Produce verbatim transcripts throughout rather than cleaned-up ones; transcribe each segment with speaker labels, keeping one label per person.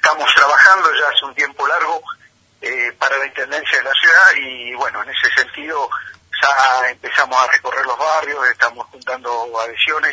Speaker 1: estamos trabajando ya hace un tiempo largo eh, para la Intendencia de la ciudad y bueno, en ese sentido ya empezamos a recorrer los barrios, estamos juntando adhesiones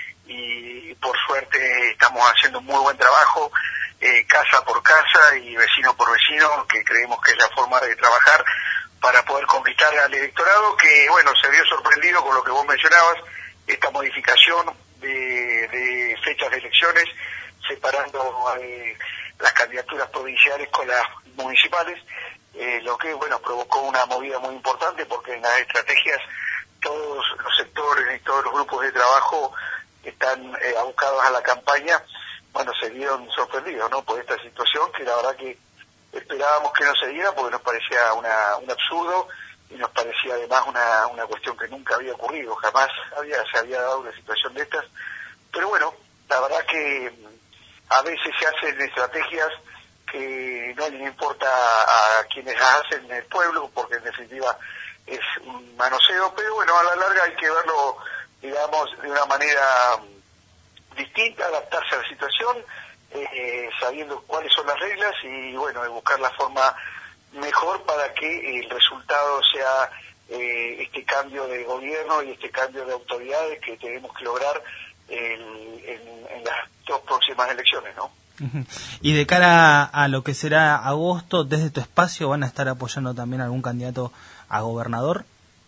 Speaker 1: y por suerte estamos haciendo un muy buen trabajo, eh, casa por casa y vecino por vecino, que creemos que es la forma de trabajar para poder conquistar al electorado, que bueno, se vio sorprendido con lo que vos mencionabas, esta modificación de, de fechas de elecciones, separando eh, las candidaturas provinciales con las municipales, eh, lo que bueno provocó una movida muy importante, porque en las estrategias todos los sectores y todos los grupos de trabajo que están eh, abocados a la campaña, bueno, se vieron sorprendidos, ¿no?, por esta situación que la verdad que esperábamos que no se diera, porque nos parecía una, un absurdo y nos parecía además una, una cuestión que nunca había ocurrido, jamás había se había dado una situación de estas. Pero bueno, la verdad que a veces se hacen estrategias que no les importa a quienes las hacen en el pueblo, porque en definitiva es un manoseo, pero bueno, a la larga hay que verlo, digamos, de una manera distinta, adaptarse a la situación, eh, sabiendo cuáles son las reglas y bueno, de buscar la forma mejor para que el resultado sea eh, este cambio de gobierno y este cambio de autoridades que tenemos que lograr en, en, en las dos próximas elecciones, ¿no?
Speaker 2: Uh-huh. Y de cara a lo que será agosto, desde tu espacio, ¿van a estar apoyando también a algún candidato a gobernador?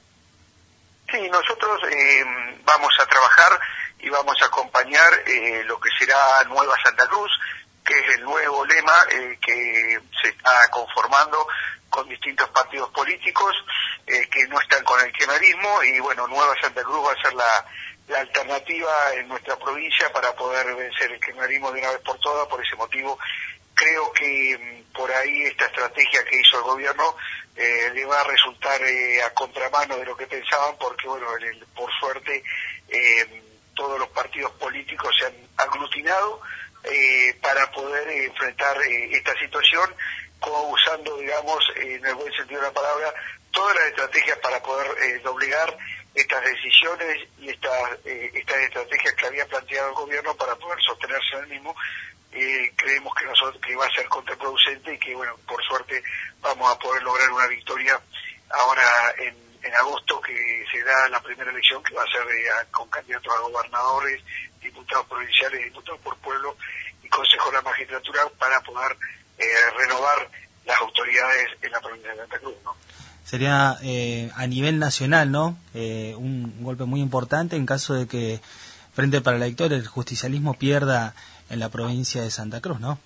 Speaker 1: Sí, nosotros eh, vamos a trabajar y vamos a acompañar eh, lo que será Nueva Santa Cruz, que es el nuevo lema eh, que se está conformando con distintos partidos políticos eh, que no están con el kirchnerismo, y bueno, Nueva Santa Cruz va a ser la, la alternativa en nuestra provincia para poder vencer el kirchnerismo de una vez por todas. Por ese motivo creo que por ahí esta estrategia que hizo el gobierno eh, le va a resultar eh, a contramano de lo que pensaban, porque bueno, el, por suerte eh, todos los partidos políticos se han aglutinado eh, para poder eh, enfrentar eh, esta situación, como usando, digamos, eh, en el buen sentido de la palabra, todas las estrategias para poder eh, doblegar estas decisiones y estas eh, estas estrategias que había planteado el gobierno para poder sostenerse en el mismo. Eh, creemos que nosotros que va a ser contraproducente y que bueno, por suerte vamos a poder lograr una victoria ahora en, en agosto, que se da la primera elección, que va a ser eh, con candidatos a gobernadores, diputados provinciales, diputados por pueblo y consejo de la magistratura, para poder eh, renovar las autoridades en la provincia de Santa Cruz, ¿no?
Speaker 2: Sería eh, a nivel nacional, ¿no? Eh, un golpe muy importante en caso de que Frente para la Victoria, el justicialismo, pierda en la provincia de Santa Cruz, ¿no?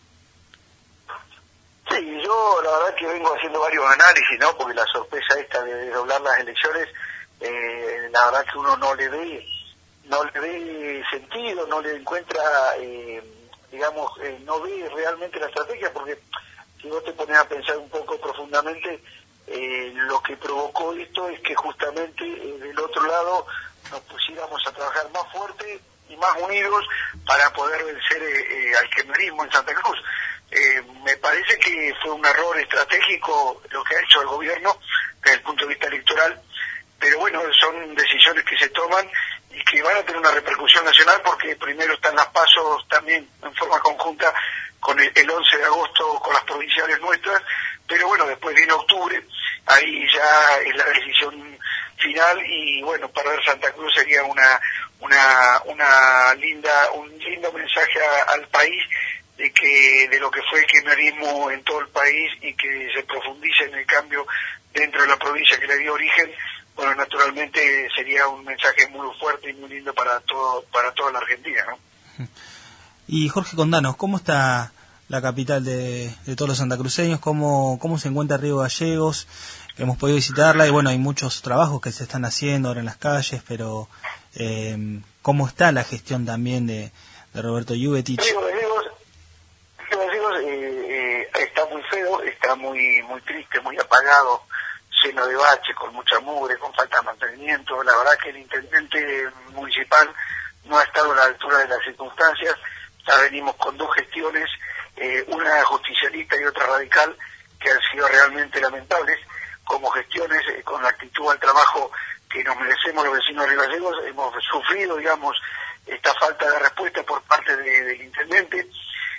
Speaker 1: Sí, yo la verdad que vengo haciendo varios análisis, ¿no? Porque la sorpresa esta de desdoblar las elecciones, eh, la verdad que uno no le ve, no le ve sentido, no le encuentra, eh, digamos, eh, no ve realmente la estrategia, porque si vos te pones a pensar un poco profundamente, eh, lo que provocó esto es que justamente eh, del otro lado nos pusiéramos a trabajar más fuerte y más unidos para poder vencer eh, eh, al kirchnerismo en Santa Cruz. Eh, me parece que fue un error estratégico lo que ha hecho el gobierno desde el punto de vista electoral, pero bueno, son decisiones que se toman y que van a tener una repercusión nacional, porque primero están las pasos también en forma conjunta con el, el once de agosto con las provinciales nuestras, pero bueno, después viene octubre, ahí ya es la decisión final y bueno, perder Santa Cruz sería una una una linda un lindo mensaje a, al país de que de lo que fue el kirchnerismo en todo el país, y que se profundice en el cambio dentro de la provincia que le dio origen. Bueno, naturalmente sería un mensaje muy fuerte y muy lindo para todo para toda la Argentina, ¿no?
Speaker 2: Y Jorge, contanos, ¿cómo está la capital de, de todos los santacruceños? ¿Cómo, cómo se encuentra Río Gallegos? Hemos podido visitarla y bueno, hay muchos trabajos que se están haciendo ahora en las calles, pero eh, ¿cómo está la gestión también de, de Roberto Lluvetich?
Speaker 1: Río Gallegos, Río Gallegos eh, eh, está muy feo, está muy muy triste, muy apagado, lleno de baches, con mucha mugre, con falta de mantenimiento. La verdad que el intendente municipal no ha estado a la altura de las circunstancias. Ya venimos con dos gestiones, eh, una justicialista y otra radical, que han sido realmente lamentables como gestiones, eh, con la actitud al trabajo que nos merecemos los vecinos de Río Gallegos. Hemos sufrido, digamos, esta falta de respuesta por parte de, del intendente,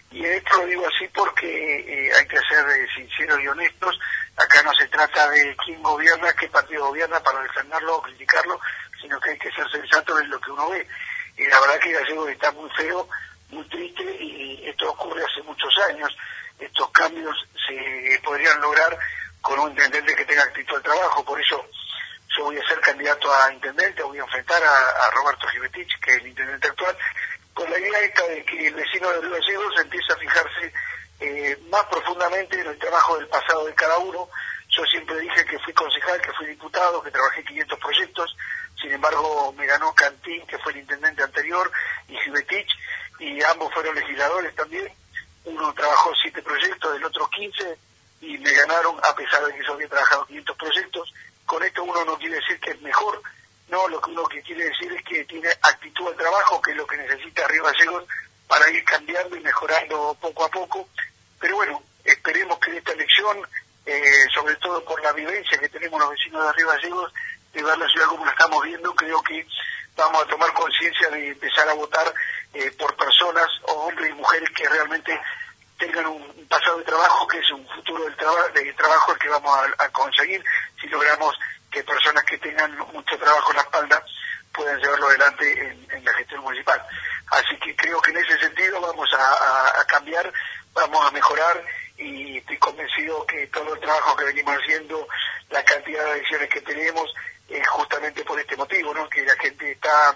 Speaker 1: Y esto lo digo así porque eh, hay que ser eh, sinceros y honestos. Acá no se trata de quién gobierna, qué partido gobierna para defenderlo o criticarlo, sino que hay que ser sensato en lo que uno ve. Y la verdad que Gallegos está muy feo, muy triste, y esto ocurre hace muchos años. Estos cambios se podrían lograr con un intendente que tenga actitud al trabajo. Por eso yo voy a ser candidato a intendente, voy a enfrentar a, a Roberto Givetich, que es el intendente actual, con la idea esta de que el vecino de Río Gallegos empiece a fijarse eh, más profundamente en el trabajo del pasado de cada uno. Yo siempre dije que fui concejal, que fui diputado, que trabajé quinientos proyectos. Sin embargo, me ganó Cantín, que fue el intendente anterior, y Givetich, y ambos fueron legisladores también. Uno trabajó siete proyectos, el otro quince, y me ganaron a pesar de que yo había trabajado quinientos proyectos. Con esto uno no quiere decir que es mejor, no, lo que uno que quiere decir es que tiene actitud al trabajo, que es lo que necesita Río Gallegos para ir cambiando y mejorando poco a poco. Pero bueno, esperemos que en esta elección, eh, sobre todo por la vivencia que tenemos los vecinos de Río Gallegos, de ver la ciudad como la estamos viendo, creo que vamos a tomar conciencia de empezar a votar eh, por personas, o hombres y mujeres, que realmente tengan un pasado de trabajo, que es un futuro del traba de trabajo el que vamos a, a conseguir si logramos que personas que tengan mucho trabajo en la espalda puedan llevarlo adelante en, en la gestión municipal. Así que creo que en ese sentido vamos a, a, a cambiar, vamos a mejorar, y estoy convencido que todo el trabajo que venimos haciendo, la cantidad de acciones que tenemos, es justamente por este motivo, ¿no? Que la gente está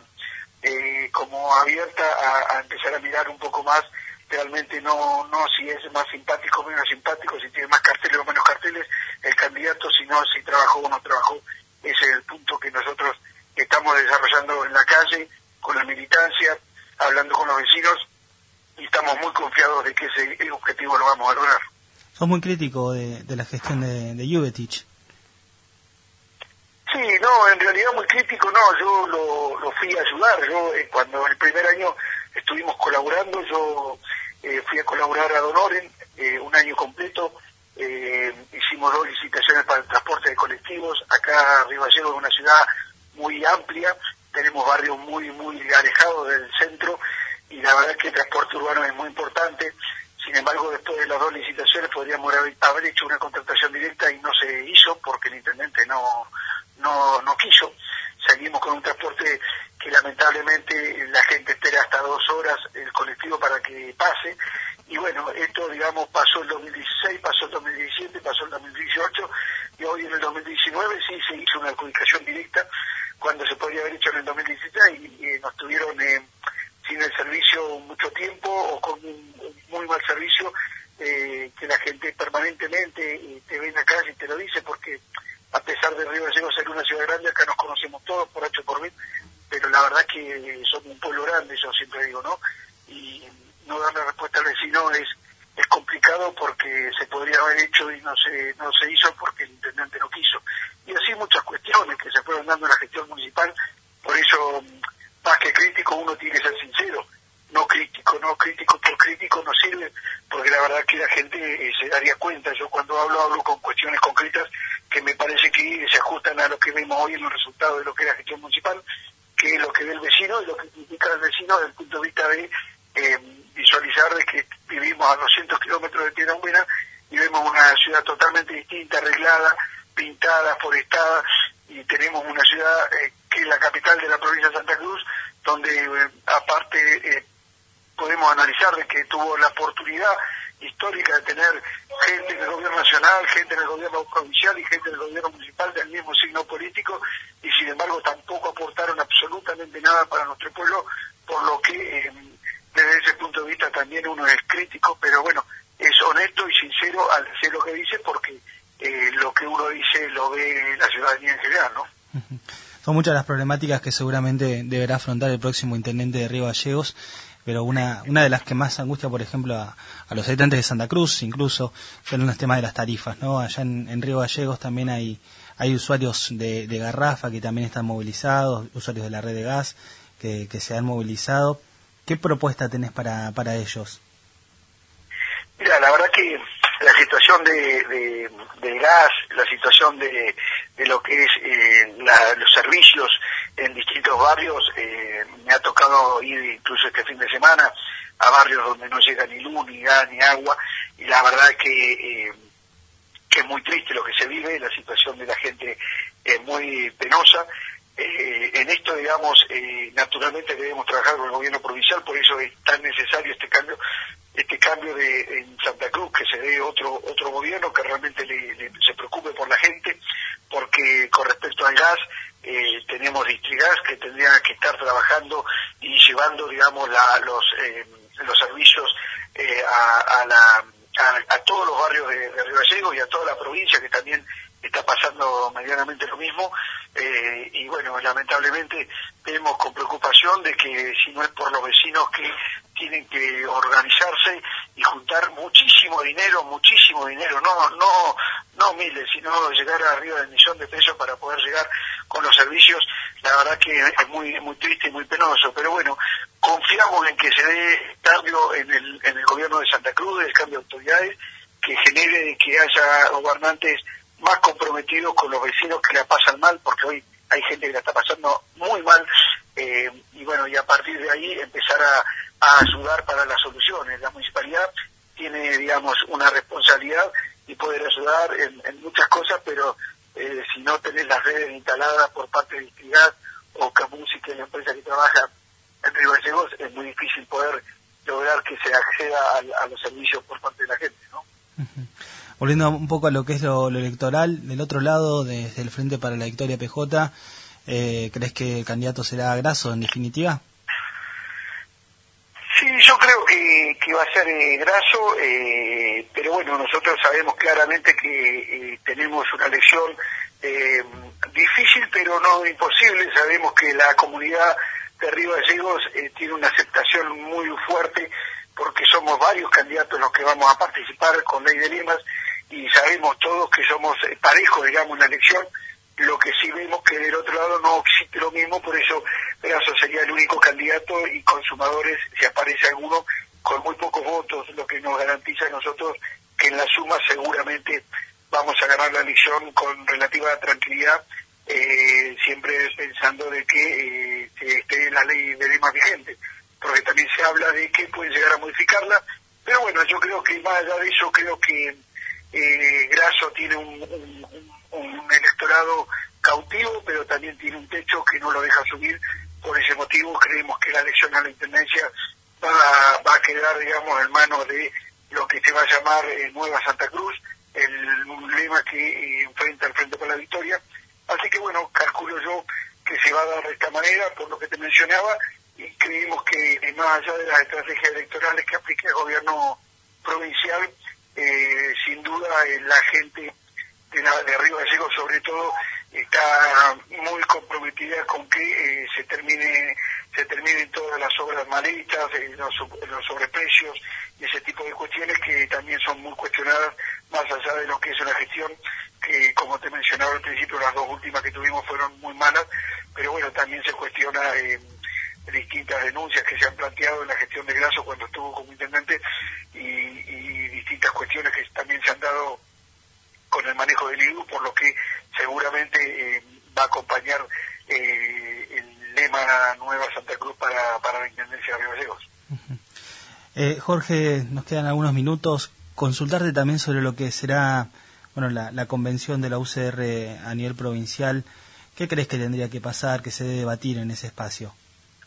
Speaker 1: eh, como abierta a, a empezar a mirar un poco más, realmente no no si es más simpático o menos simpático, si tiene más carteles o menos carteles el candidato, sino si trabajó o no trabajó. Ese es el punto que nosotros estamos desarrollando en la calle, con la militancia, hablando con los vecinos, y estamos muy confiados de que ese objetivo lo vamos a lograr.
Speaker 2: Sos muy crítico de, de la gestión de, de Givetich.
Speaker 1: Sí, no, en realidad muy crítico no, yo lo, lo fui a ayudar. Yo eh, cuando el primer año estuvimos colaborando, yo eh, fui a colaborar a Don Oren eh, un año completo, eh, hicimos dos licitaciones para el transporte de colectivos. Acá Río Gallegos es una ciudad muy amplia, tenemos barrios muy muy alejados del centro, y la verdad es que el transporte urbano es muy importante. Sin embargo, después de las dos licitaciones podríamos haber, haber hecho una contratación directa y no se hizo porque el intendente no no no quiso. Seguimos con un transporte que lamentablemente la gente espera hasta dos horas el colectivo para que pase, y bueno, esto digamos pasó el dos mil dieciséis, pasó el dos mil diecisiete, pasó el dos mil dieciocho, y hoy en el dos mil diecinueve sí se hizo una adjudicación directa, cuando se podría haber hecho en el dos mil dieciséis, y, y nos tuvieron eh, sin el servicio mucho tiempo, o con un, un muy mal servicio, eh, que la gente permanentemente eh, te ve en la calle y te lo dice, porque a pesar de Río Gallegos ser una ciudad grande, acá nos conocemos todos por H por B, pero la verdad que somos un pueblo grande, yo siempre digo, ¿no? Y no darle respuesta al vecino es es complicado, porque se podría haber hecho y no se no se hizo porque el intendente no quiso. Y así muchas cuestiones que se fueron dando en la gestión municipal. Por eso, más que crítico, uno tiene que ser sincero. No crítico, no crítico por crítico no sirve, porque la verdad que la gente eh, se daría cuenta. Yo cuando hablo, hablo con cuestiones concretas que me parece que se ajustan a lo que vemos hoy en los resultados de lo que es la gestión municipal, que es lo que ve el vecino y lo que critica el vecino desde el punto de vista de eh, visualizar de que vivimos a doscientos kilómetros de Piedra Buena y vemos una ciudad totalmente distinta, arreglada, pintada, forestada, y tenemos una ciudad eh, que es la capital de la provincia de Santa Cruz, donde eh, aparte eh, podemos analizar de que tuvo la oportunidad histórica de tener gente en el gobierno nacional, gente en el gobierno provincial y gente en el gobierno municipal del mismo signo político, y sin embargo tampoco aportaron absolutamente nada para nuestro pueblo, por lo que eh, desde ese punto de vista también uno es crítico, pero bueno, es honesto y sincero al decir lo que dice, porque eh, lo que uno dice lo ve la ciudadanía en general, ¿no?
Speaker 2: Uh-huh. Son muchas las problemáticas que seguramente deberá afrontar el próximo intendente de Río Gallegos, pero una una de las que más angustia, por ejemplo, a, a los habitantes de Santa Cruz, incluso, son los temas de las tarifas, ¿no? Allá en, en Río Gallegos también hay hay usuarios de, de garrafa que también están movilizados, usuarios de la red de gas que, que se han movilizado. ¿Qué propuesta tenés para, para ellos?
Speaker 1: Mira, la verdad que la situación de, de, de gas, la situación de, de lo que es eh, la, los servicios en distintos barrios. Eh, me ha tocado ir incluso este fin de semana a barrios donde no llega ni luz, ni gas, ni agua, y la verdad que, eh, que es muy triste lo que se vive, la situación de la gente es muy penosa. Eh, en esto, digamos, eh, naturalmente debemos trabajar con el gobierno provincial, por eso es tan necesario este cambio, este cambio de en Santa Cruz, que se dé otro otro gobierno que realmente le, le, se preocupe por la gente, porque con respecto al gas, eh, tenemos Distrigas que tendría que estar trabajando y llevando, digamos, la, los eh, los servicios eh, a, a la a, a todos los barrios de, de Río Gallegos y a toda la provincia, que también está pasando medianamente lo mismo. Eh, y bueno, lamentablemente vemos con preocupación de que si no es por los vecinos que tienen que organizarse y juntar muchísimo dinero, muchísimo dinero, no no no miles, sino llegar arriba del millón de pesos para poder llegar con los servicios, la verdad que es muy muy triste y muy penoso. Pero bueno, confiamos en que se dé cambio en el en el gobierno de Santa Cruz, el cambio de autoridades, que genere que haya gobernantes más comprometidos con los vecinos que la pasan mal, porque hoy hay gente que la está pasando muy mal, eh, y bueno, y a partir de ahí empezar a, a ayudar para las soluciones. La municipalidad tiene, digamos, una responsabilidad y poder ayudar en, en muchas cosas, pero eh, si no tenés las redes instaladas por parte de Distrigas o Camusi, que es la empresa que trabaja en Río Gallegos, es muy difícil poder lograr que se acceda a, a los servicios por parte de la gente, ¿no?
Speaker 2: Uh-huh. Volviendo un poco a lo que es lo, lo electoral, del otro lado, desde el Frente para la Victoria P J, eh, ¿crees que el candidato será Grasso en definitiva?
Speaker 1: Sí, yo creo que, que va a ser eh, Grasso, eh, pero bueno, nosotros sabemos claramente que eh, tenemos una elección eh, difícil, pero no imposible. Sabemos que la comunidad de Río Gallegos eh, tiene una aceptación muy fuerte, porque somos varios candidatos los que vamos a participar con Ley de Lemas, y sabemos todos que somos eh, parejos, digamos, en la elección. Lo que sí vemos que del otro lado no existe lo mismo, por eso Grasso sería el único candidato, y Consumadores, si aparece alguno, con muy pocos votos, lo que nos garantiza a nosotros que en la suma seguramente vamos a ganar la elección con relativa tranquilidad, eh, siempre pensando de que eh, esté la ley de Lemas vigente, porque también se habla de que pueden llegar a modificarla. Pero bueno, yo creo que más allá de eso, creo que eh, Grasso tiene un, un, un electorado cautivo, pero también tiene un techo que no lo deja subir. Por ese motivo creemos que la elección a la Intendencia va, va a quedar, digamos, en manos de lo que se va a llamar eh, Nueva Santa Cruz, el, un lema que eh, enfrenta al Frente por la Victoria. Así que bueno, calculo yo que se va a dar de esta manera, por lo que te mencionaba, y creemos que eh, más allá de las estrategias electorales que aplique el gobierno provincial, eh, sin duda eh, la gente de, la, de Río Gallegos sobre todo está muy comprometida con que eh, se termine se terminen todas las obras maletas, eh, los, los sobreprecios y ese tipo de cuestiones que también son muy cuestionadas, más allá de lo que es una gestión que, como te mencionaba al principio, las dos últimas que tuvimos fueron muy malas, pero bueno, también se cuestiona eh, distintas denuncias que se han planteado en la gestión de Grasso cuando estuvo como intendente, y, y distintas cuestiones que también se han dado con el manejo del I D U, por lo que seguramente eh, va a acompañar eh, el lema Nueva Santa Cruz para, para la Intendencia de Río Gallegos.
Speaker 2: Uh-huh. eh, Jorge, nos quedan algunos minutos. Consultarte también sobre lo que será, bueno, la, la convención de la U C R a nivel provincial. ¿Qué crees que tendría que pasar, que se debe debatir en ese espacio?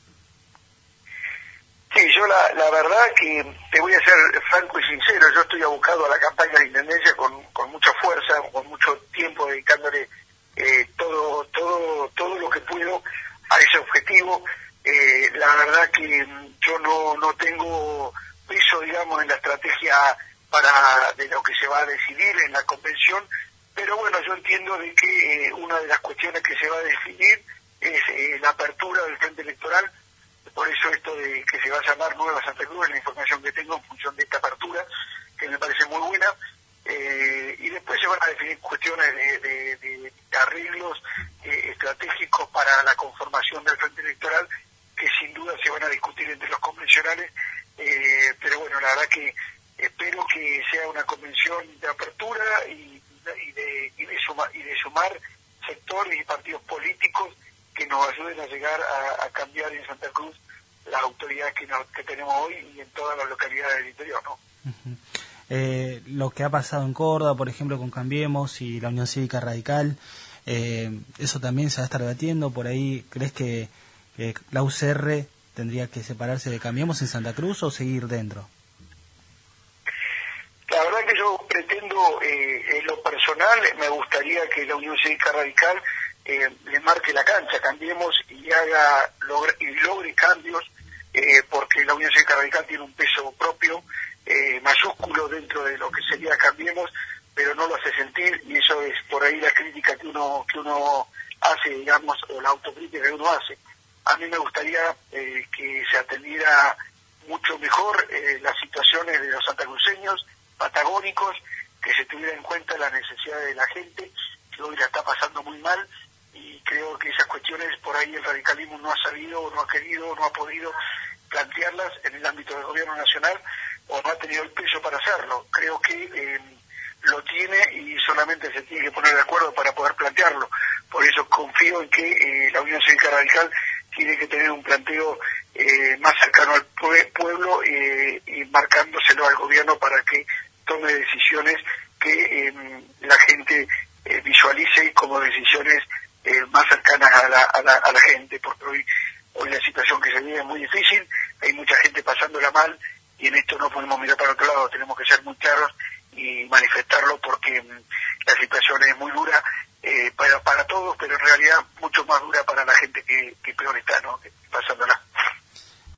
Speaker 1: Sí, yo la, la verdad que te voy a ser franco y sincero, yo estoy abocado a la campaña de Intendencia con, con mucha fuerza, con mucho tiempo, dedicándole eh, todo todo todo lo que puedo a ese objetivo. Eh, la verdad que yo no, no tengo peso, digamos, en la estrategia para de lo que se va a decidir en la convención, pero bueno, yo entiendo de que eh, una de las cuestiones que se va a definir es eh, la apertura del frente electoral. Por eso esto de que se va a llamar Nueva Santa Cruz es la información que tengo en función de esta apertura, que me parece muy buena, eh, y después se van a definir cuestiones de, de, de arreglos eh, estratégicos para la conformación del frente electoral, que sin duda se van a discutir entre los convencionales, eh, pero bueno, la verdad que espero que sea una convención de apertura y, y, de, y, de, suma, y de sumar sectores y partidos políticos que nos ayuden a llegar a, a cambiar en Santa Cruz las autoridades que, nos, que tenemos hoy y en todas las localidades del interior, ¿no?
Speaker 2: Uh-huh. Eh, lo que ha pasado en Córdoba, por ejemplo, con Cambiemos y la Unión Cívica Radical, eh, eso también se va a estar debatiendo. Por ahí, ¿crees que, que la U C R tendría que separarse de Cambiemos en Santa Cruz o seguir dentro?
Speaker 1: La verdad que yo pretendo, eh, en lo personal, me gustaría que la Unión Cívica Radical eh, le marque la cancha, Cambiemos y haga logre, y logre cambios, eh, porque la Unión Cívica Radical tiene un peso propio, eh, mayúsculo dentro de lo que sería Cambiemos, pero no lo hace sentir, y eso es por ahí la crítica que uno que uno hace, digamos, o la autocrítica que uno hace. A mí me gustaría eh, que se atendiera mucho mejor eh, las situaciones de los santacruceños, patagónicos, que se tuviera en cuenta las necesidades de la gente, que hoy la está pasando muy mal, y creo que esas cuestiones por ahí el radicalismo no ha sabido, no ha querido, no ha podido plantearlas en el ámbito del gobierno nacional, o no ha tenido el peso para hacerlo. Creo que eh, lo tiene y solamente se tiene que poner de acuerdo para poder plantearlo. Por eso confío en que eh, la Unión Cívica Radical tiene que tener un planteo eh, más cercano al pueblo eh, y marcándoselo al gobierno para que tome decisiones que eh, la gente eh, visualice como decisiones eh, más cercanas a la, a, la, a la gente, porque hoy, hoy la situación que se vive es muy difícil, hay mucha gente pasándola mal, y en esto no podemos mirar para otro lado, tenemos que ser muy claros y manifestarlo, porque um, la situación es muy dura eh, para, para todos, pero en realidad mucho más dura para la gente que, que peor está, ¿no? Que pasándola.